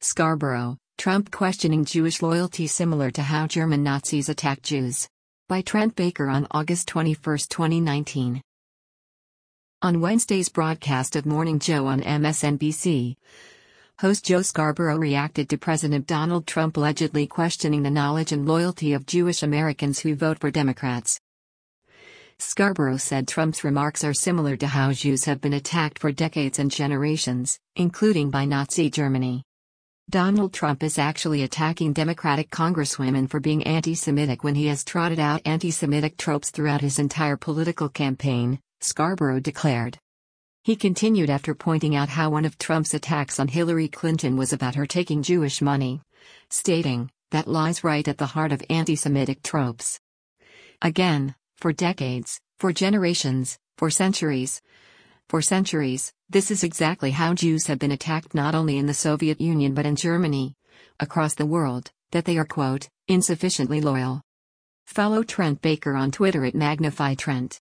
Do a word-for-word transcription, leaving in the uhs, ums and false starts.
Scarborough, Trump questioning Jewish loyalty similar to how German Nazis attacked Jews. By Trent Baker on August twenty-first, twenty nineteen. On Wednesday's broadcast of Morning Joe on M S N B C, host Joe Scarborough reacted to President Donald Trump allegedly questioning the knowledge and loyalty of Jewish Americans who vote for Democrats. Scarborough said Trump's remarks are similar to how Jews have been attacked for decades and generations, including by Nazi Germany. Donald Trump is actually attacking Democratic congresswomen for being anti-Semitic when he has trotted out anti-Semitic tropes throughout his entire political campaign, Scarborough declared. He continued after pointing out how one of Trump's attacks on Hillary Clinton was about her taking Jewish money, stating, "That lies right at the heart of anti-Semitic tropes. Again, for decades, for generations, for centuries. For centuries, this is exactly how Jews have been attacked not only in the Soviet Union but in Germany, across the world, that they are, quote, insufficiently loyal." Follow Trent Baker on Twitter at Magnify Trent.